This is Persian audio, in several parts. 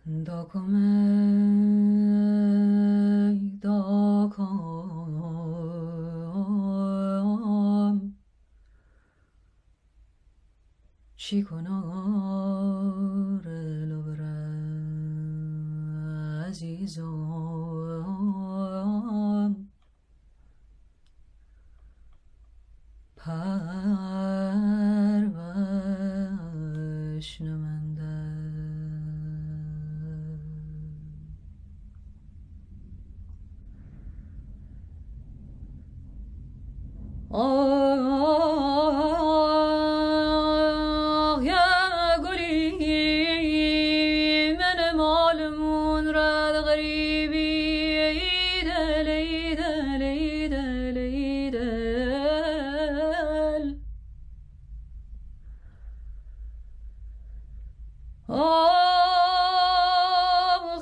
داکم چی کنار لبر عزیزم پروش نمانده آه یا گلی من مالمون را غریبی ایدل ایدل ایدل ایدل آه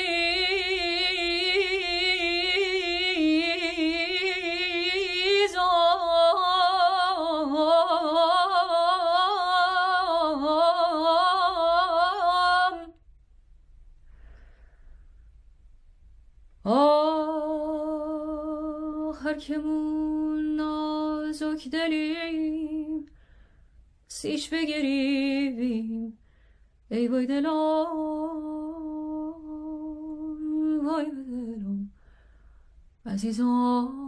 عزیزم هر کمون نازک دلیم سیش بگریبیم ای وای دلم وای دلم عزیزم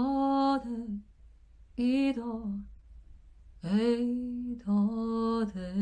داده ای داد ای داده